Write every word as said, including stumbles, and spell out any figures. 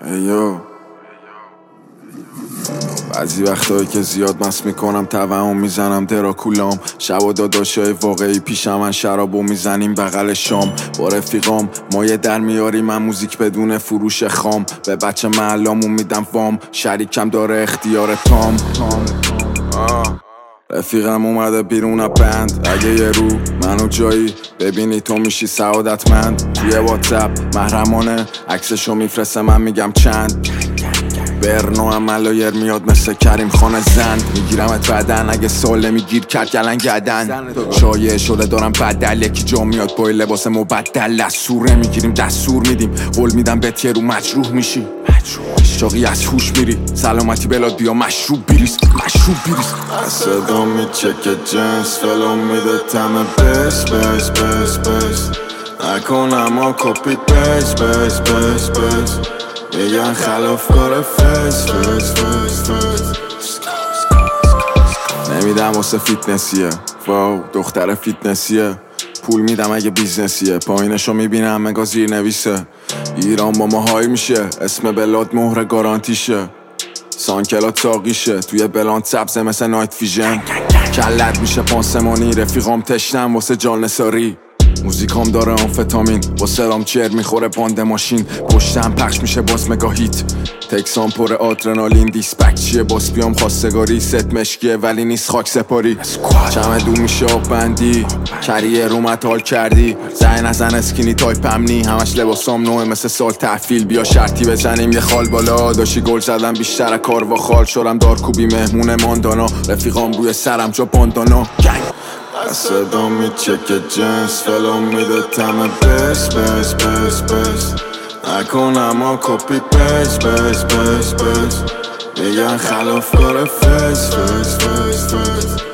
ایو بعضی وقتایی که زیاد مست میکنم توهم میزنم دراکولام شب و داداشای واقعی پیشم من شرابو میزنیم بغل شام با رفیقام ما یه در میاریم من موزیک بدون فروش خام به بچه محلامون میدم وام شریکم داره اختیار تام آه. رفیقم اومده بیرون بند اگه یه رو منو جایی ببینی تو میشی سعادتمند توی واتساپ محرمانه عکسشو میفرسته من میگم چند برنو هم ملایر میاد مثل کریم خانه زند میگیرمت بدن اگه سال نمیگیر کرد گلن گدن شایع شده دارم بدل یکی جا میاد با لباس مبدل دستور نمیگیریم دستور میدیم قول میدم بهت یه رو مجروح میشی شاقی از هوش میری سلامتی بلاد بیا مشروب بیریز مشروب بیریز صدا میچکه جنس فلو میده تمه بس بس بس بس نکنم ها کپی پیس پیس پیس پیس میگن خلافکار فیس فیس فیس فیس نمیدم واسه فیتنسیه واو دختر فیتنسیه پول میدم اگه بیزنسیه پایینشو میبینم مگا زیر نویسه ایران با ما های میشه اسم بلاد مهر گارانتیشه سانکلات ساقیشه توی بلان سبزه مثل نایت فیژن کلت میشه پانسمانی رفیقام تشنم واسه جان نساری موزیکام داره آمفتامین با سرام چر میخوره باند ماشین پشتم پخش میشه باز مگا هیت تکسام پر آدرنالین دیسپک چیه باز بیام خواستگاری ست مشکیه ولی نیست خاک سپاری چمه دو میشه آب بندی کریه رومت حال کردی زن نزن اسکینی تایپ امنی همش لباسام نوه مثل سال تحفیل بیا شرطی بزنیم یه خال بالا داشی گل زدم بیشتر کار و خال شدم دارکوبی مهمون ماندانا رفیقام روی سرم جا باندانا گنگ صدا میچکه جنس فلو میده تمه بس بس بس بس نکنم ها کپی پیس پیس پیس پیس میگن خلافکار فیس فیس فیس فیس